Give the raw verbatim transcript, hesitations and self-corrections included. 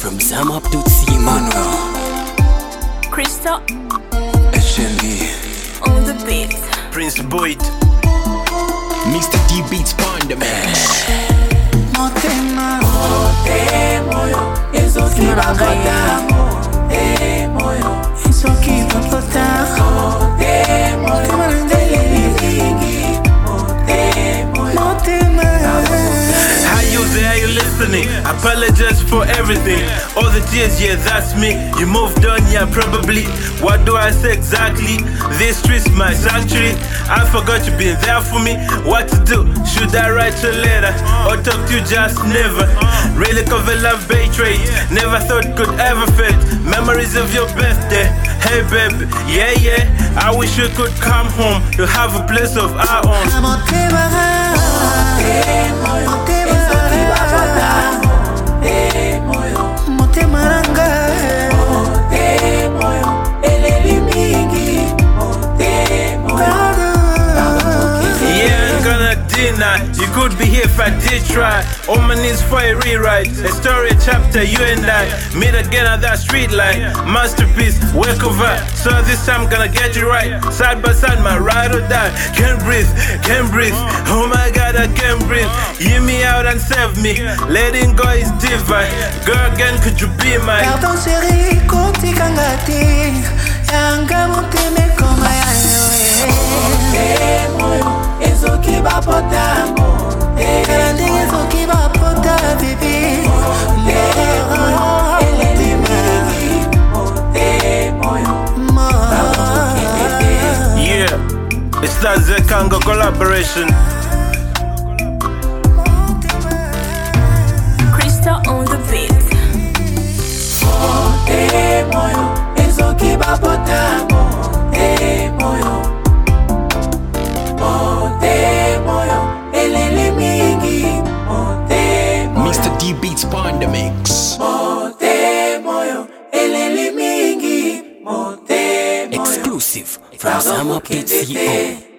From Zam up to C Manuel Crystal H N D on the beat. Prince Boyd, Mister D Beats Panda Man. Motema Motema yo Ezoki bakotango Motema yo Ezoki bakotango Motema Motema ndeleligi Motema Motema. how you there, are you listening? Apologize for everything. All the tears, yeah, that's me. You moved on, yeah, probably. What do I say exactly? This street's my sanctuary. I forgot you been there for me. What to do? Should I write you a letter or talk to you? Just never. Really cover love betrayed. Never thought could ever fade. Memories of your birthday. Hey baby, yeah yeah. I wish you could come home to have a place of our own. Motema Motema Ezoki bakotango Motema yo Motema nanga Motema yo Eleli mingi Motema. Yeah, I'm gonna deny. You could be here if I did try. On my knees for a rewrite. A story, a chapter, you and I meet again at that street light. Masterpiece, work of art. So this time I'm gonna get you right. Side by side, my ride or die. Can't breathe, can't breathe. Oh my God, I can't breathe. Hear me out and save me. Letting go is divine. Girl, again, could you be mine? Pardon chérie, koti kangati Yanga moteme koma ya Motema yo Ezoki bapotango Karande ezoki bapota baby Motema yo Eleli mingi Motema yo Yeah, it's that Zekanga collaboration. Crystal on the beat. Motema yo Ezoki bapotango Motema yo Motema yo Eleli mingi Motema Mister D Beats Panda Mix. Motema yo Eleli mingi Motema yo Exclusive from Zam up to C O.